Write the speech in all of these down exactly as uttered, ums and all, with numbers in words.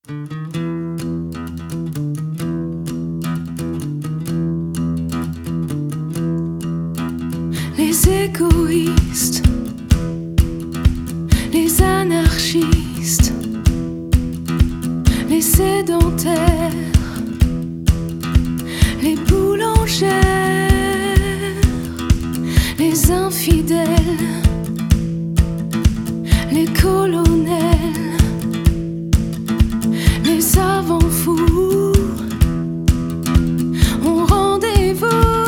Les égoïstes, les anarchistes, les sédentaires, les boulangères, les infidèles, les colonels, les savants fous ont rendez-vous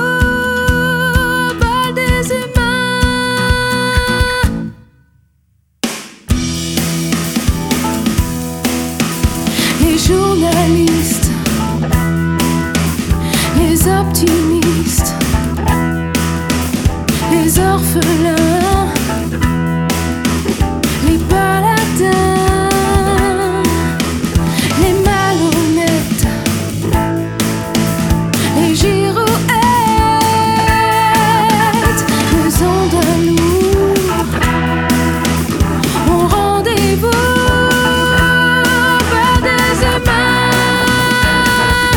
au bal des humains. Les journalistes, les optimistes, les orphelins, les paladins, les malhonnêtes, les girouettes, les andalous ont rendez-vous au bal des humains.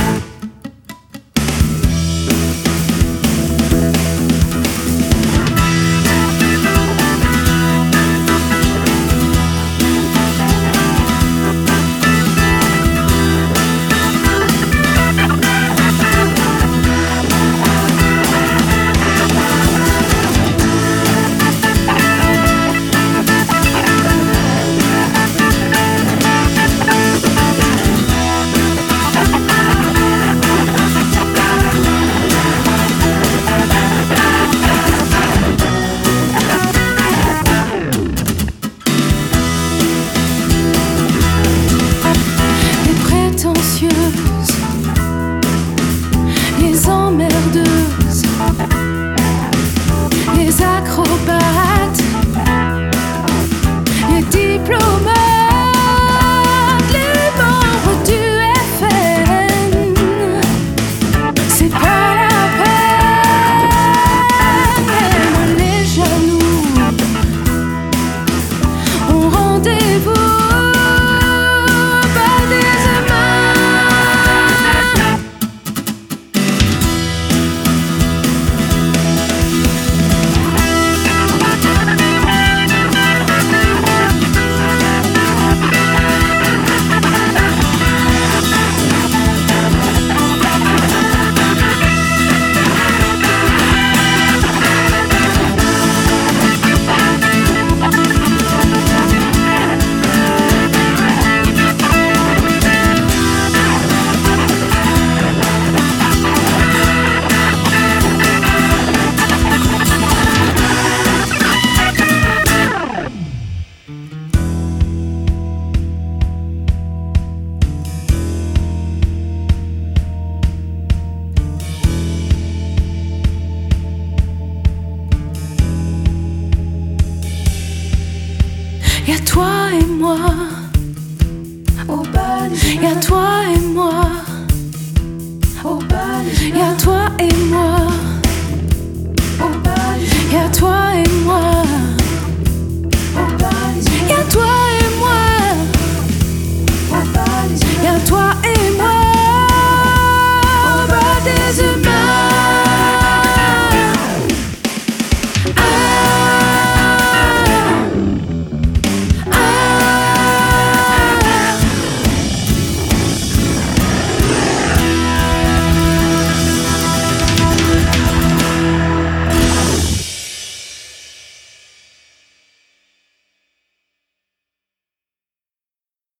Les prétentieuses, les emmerdeuses, les acrobates, les diplomates, les membres du F N. C'est pas la peine, les jaloux ont rendez-vous au bal des humains. Y'a toi et moi, au bal des humains. Y'a toi et moi, au bal des humains. Y'a toi et moi, au bal des humains. Y'a toi et